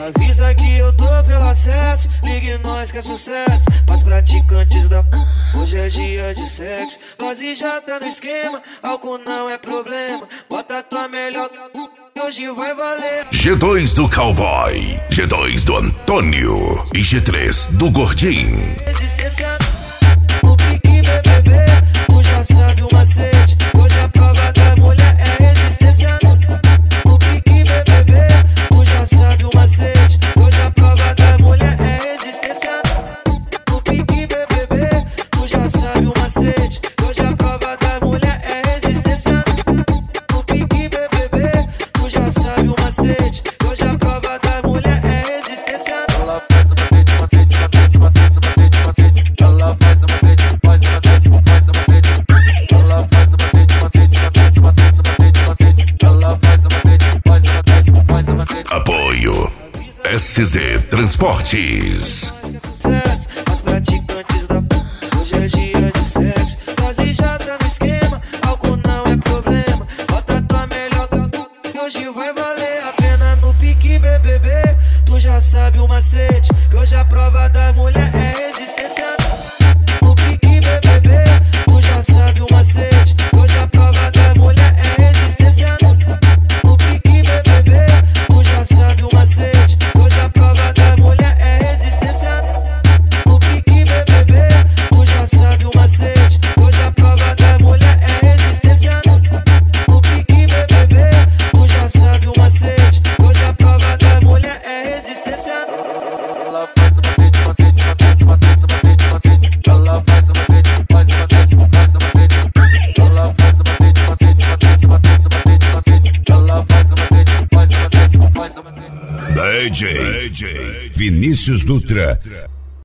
Avisa que eu tô pelo acesso, ligue nós que é sucesso. Mas praticantes da p, hoje é dia de sexo. Nós já tá no esquema, álcool não é problema. Bota tua melhor que hoje vai valer. G2 do Cowboy, G2 do Antônio e G3 do Gordinho. Resistência no pique BBB, tu já sabe o macete. Hoje a prova da mulher é resistência no pique BBB, tu já sabe o macete. Hoje a prova da mulher é resistência no pique BBB, tu já sabe o macete. Hoje a prova da mulher é resistência no pique BBB, tu já sabe o macete. Hoje a prova da mulher é resistência. Ela faz o macete, macete, macete, macete, macete, macete. Ela faz o macete, faz o macete, faz o macete. Ela faz o macete, macete, macete, macete, macete, macete. Ela faz o macete, faz o macete, faz o macete. Apoio SZ Transportes. Sucesso, as praticantes da p, hoje é dia de sexo. Nós já tá no esquema, álcool não é problema. Bota tua melhor que hoje vai valer a pena no pique BBB. Tu já sabe o macete, que hoje a prova da mulher é resistência no pique BBB, tu já sabe o macete. Que hoje a prova da mulher é resistência no pique BBB, tu já sabe o macete. Que hoje a prova da mulher é resistência no pique BBB, tu já sabe o macete. Que hoje a prova da mulher é resistência no pique BBB, tu já sabe o macete. Que hoje a prova da mulher é resistência. Ela faz o macete, macete, macete, macete, macete, macete. Ela faz o macete, faz o macete, faz o macete. Ela faz o macete, macete, macete, macete, macete, macete. Ela faz o macete, faz o macete, faz o macete. DJ Vinícius Dutra